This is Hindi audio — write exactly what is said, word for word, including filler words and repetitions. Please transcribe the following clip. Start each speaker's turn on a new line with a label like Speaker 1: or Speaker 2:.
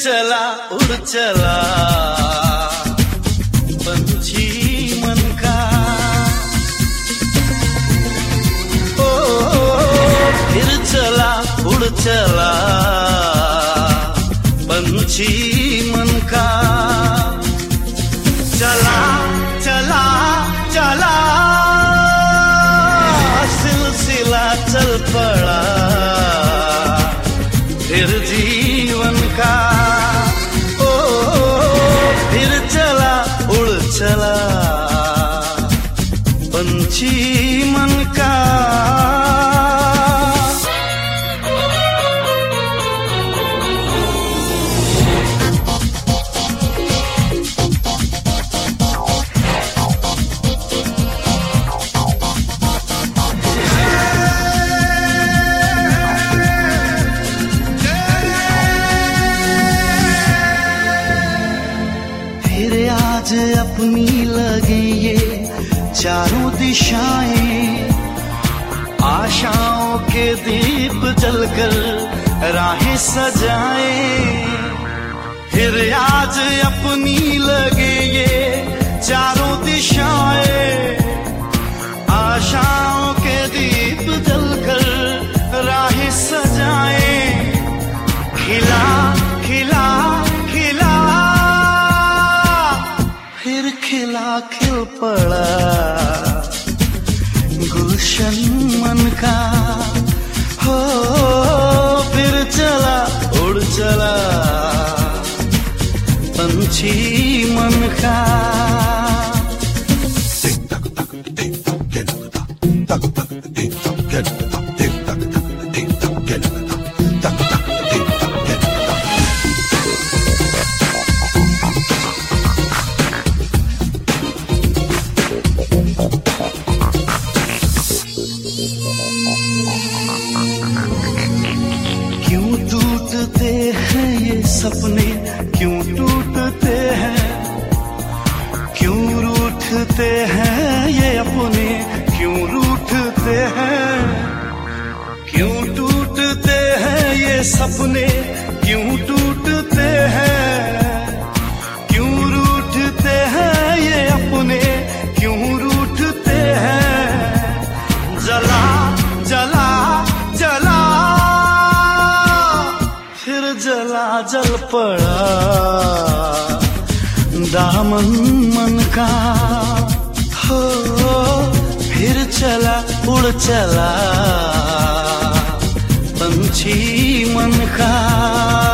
Speaker 1: चला उड़ चला पंछी मन का। ओ, फिर चला उड़ चला पंछी मन का। चला चला चला सिलसिला चल पड़ा फिर जीवन का। ओ, फिर चला उड़ चला पंछी मन का। आज अपनी लगे ये चारों दिशाएं, आशाओं के दीप जलकर राहें सजाए। फिर आज अपनी लगे ये चारों दिशाएं, आशाओं के दीप जलकर राहें सजाए। खिला खिला खिला फिर खिला खिल पड़ा गुलशन मन का। हो फिर चला उड़ चला पंछी मन का। क्यों टूटते हैं ये सपने, क्यों टूटते हैं, क्यों रूठते हैं ये अपने, क्यों रूठते हैं। क्यों टूटते हैं ये सपने, क्यों टूटते हैं, क्यों रूठते हैं ये अपने, क्यों रूठते हैं। जला जला जला फिर जला जल पड़ा दामन मन का। हो फिर चला उड़ चला पंछी मन का।